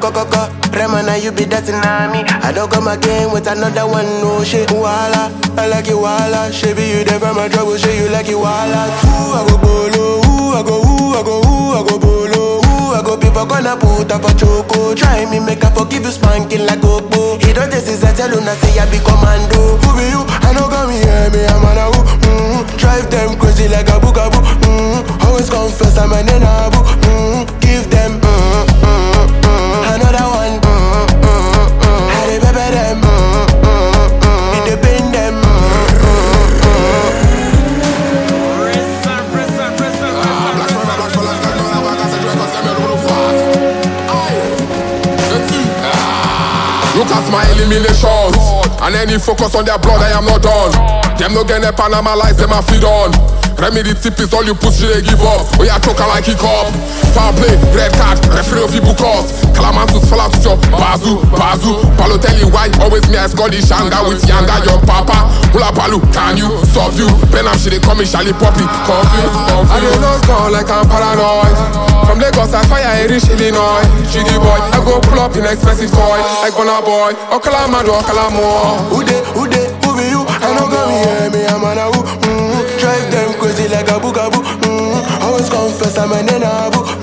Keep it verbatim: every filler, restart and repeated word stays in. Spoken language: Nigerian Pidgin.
coco coco. Remana, you be that me. I don't come again with another one, no shit. Walla, I like you walla. Shabby, you never my trouble, shit, you like you walla. Ooh, I go bolo, ooh, I go, ooh, I go, ooh, I go bolo. Ooh, I go be for gonna put up for choco. Try me, make I forgive you, spanking like Gopo. He don't taste his tell you, say I be commando. Who be you? I know come here, me, I'm on a who. Mm-hmm. Drive them crazy like a bookaboo. Mm-hmm. Always confess I'm an enabu. Mm-hmm. Give them, mm-hmm. Mm-hmm. Another one. Mm-hmm. How they pepper them. Mm-hmm. Did they bend them. Look at my eliminations, and any focus on their blood, I am not done. Them no get a Panama lies, them a feed on. Remedy tip is all you push, they give up. Oh yeah, choke like kick up. Foul play, red card, referee of people cause. Calamantus fall out with your bazoo, bazoo. Balotelli why always me as God is Shanga with Yanga, your papa. Hula Balu, can you stop you? Benham she they call me Charlie Poppy. Confused, confused. I don't know gone like I'm paranoid. From Lagos I fire I reach Illinois. Chidi boy, I go pull up in expensive toy. Like Bonner boy, Okalamado, Okalamo. Who they, who they, who be you? I know come here, me, I'm on a who. Mm-hmm. Drive them crazy like a bookaboo. Mm-hmm. Always confess I'm an enabu.